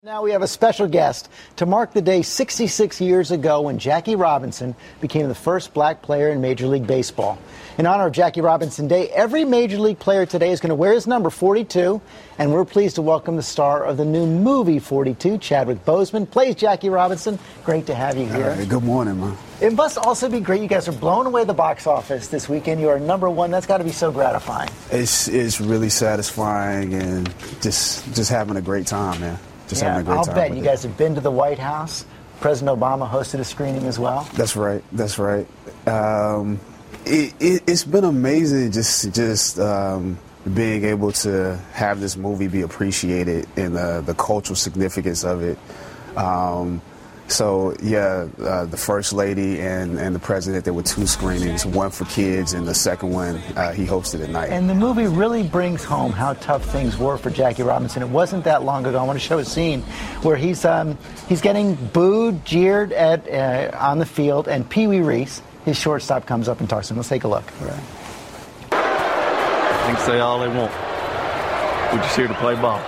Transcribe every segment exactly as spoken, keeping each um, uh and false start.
Now we have a special guest to mark the day sixty-six years ago when Jackie Robinson became the first black player in Major League Baseball. In honor of Jackie Robinson Day, every Major League player today is going to wear his number forty-two, and we're pleased to welcome the star of the new movie forty-two, Chadwick Boseman, plays Jackie Robinson. Great to have you here. Right, good morning, man. It must also be great. You guys are blowing away the box office this weekend. You are number one. That's got to be so gratifying. It's it's really satisfying and just just having a great time, man. Just yeah, having a great I'll time. bet you guys have been to the White House. President Obama hosted a screening as well. That's right. That's right. Um, it, it, it's been amazing just just um, being able to have this movie be appreciated and uh, the cultural significance of it. Um, So, yeah, uh, the First Lady and, and the President, there were two screenings, one for kids and the second one uh, he hosted at night. And the movie really brings home how tough things were for Jackie Robinson. It wasn't that long ago. I want to show a scene where he's um, he's getting booed, jeered at uh, on the field, and Pee Wee Reese, his shortstop, comes up and talks to him. Let's take a look. Right. They can say all they want. We're just here to play ball.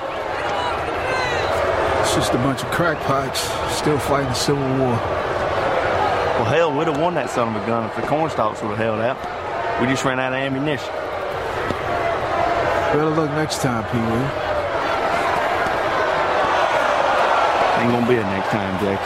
It's just a bunch of crackpots still fighting the Civil War. Well, hell, we'd have won that son of a gun if the cornstalks would have held out. We just ran out of ammunition. Better luck next time, Pee Wee. Ain't gonna be a next time, Jackie.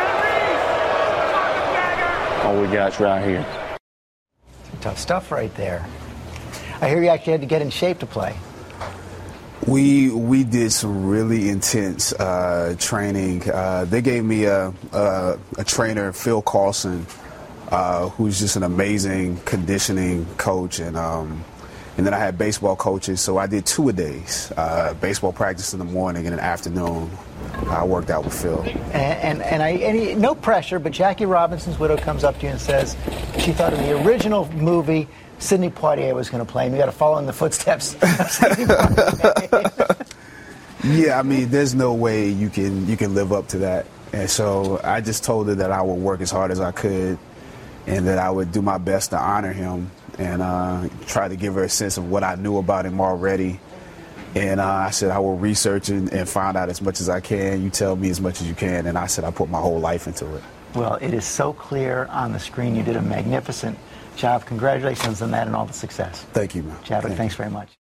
All we got's right here. Some tough stuff right there. I hear you actually had to get in shape to play. We we did some really intense uh, training. Uh, they gave me a, a, a trainer, Phil Carlson, uh, who's just an amazing conditioning coach, and um, and then I had baseball coaches. So I did two a days, uh, baseball practice in the morning and an afternoon. I worked out with Phil. And and, and I and he, no pressure, but Jackie Robinson's widow comes up to you and says she thought in the original movie Sidney Poitier was going to play him. You got to follow in the footsteps of Sidney Poitier. Yeah, I mean, there's no way you can you can live up to that. And so I just told her that I would work as hard as I could and that I would do my best to honor him and uh, try to give her a sense of what I knew about him already. And uh, I said I will research and, and find out as much as I can. You tell me as much as you can. And I said I put my whole life into it. Well, it is so clear on the screen. You did a magnificent job. Congratulations on that and all the success. Thank you, man. Chadwick, Thank thanks you. very much.